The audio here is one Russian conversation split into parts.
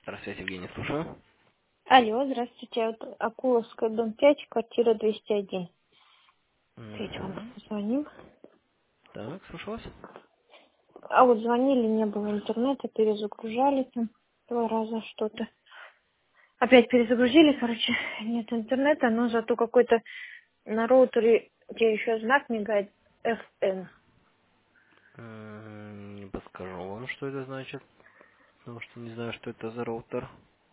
Здравствуйте, Евгений, слушаю. Алло, здравствуйте. Вот Акуловская, дом 5, квартира 201. Опять вам Угу. звоним. Так, слушаю вас. А вот звонили, не было интернета, перезагружали там 2 раза что-то. Опять перезагрузили, короче, нет интернета, но зато какой-то на роутере, где еще знак мигает, FN. Не подскажу вам, что это значит, потому что не знаю, что это за роутер.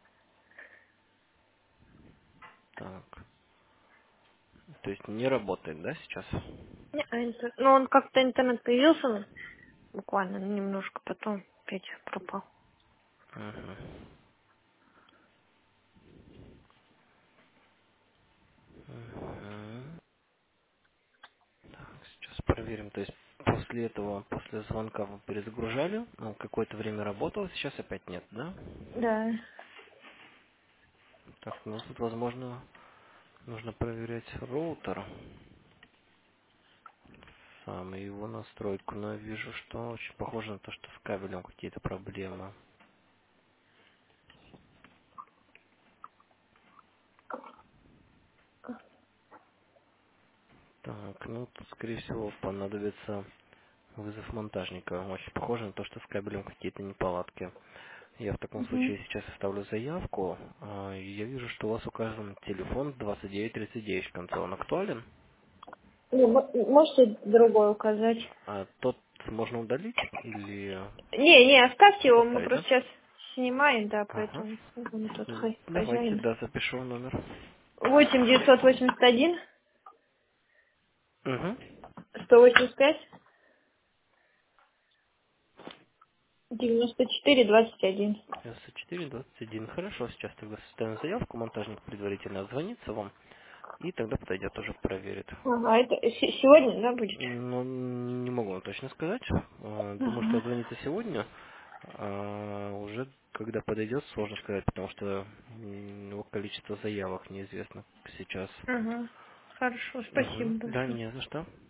Так, то есть не работает, да, сейчас? Ну, он как-то интернет появился, буквально немножко, потом опять пропал. Угу. Угу. Так, сейчас проверим. То есть после этого, после звонка вы перезагружали, он какое-то время работал, сейчас опять нет, да? Да. Так, ну тут, возможно, нужно проверять роутер. Сам и его настройку, но я вижу, что очень похоже на то, что с кабелем какие-то проблемы. Так, ну тут, скорее всего, понадобится вызов монтажника. Очень похоже на то, что с кабелем какие-то неполадки. Я в таком Угу. случае сейчас оставлю заявку. И я вижу, что у вас указан телефон 2939 в конце. Он актуален? Можете другой указать? А тот можно удалить или Не, оставьте его, мы оставить, просто да? сейчас снимаем, да, Ага. поэтому он тут Давайте, хозяин. да, запишу номер. 8 981 Угу. 185 94 21. 94-21. Хорошо, сейчас тогда составим заявку, монтажник предварительно отзвонится вам, и тогда подойдет, тоже проверит. Ага, это сегодня, да, будет? Ну, не могу вам точно сказать. Думаю, что Ага. отзвонится сегодня. Уже когда подойдет, сложно сказать, потому что его количество заявок неизвестно сейчас. Ага. Хорошо, Угу. спасибо Да, большое. не за что.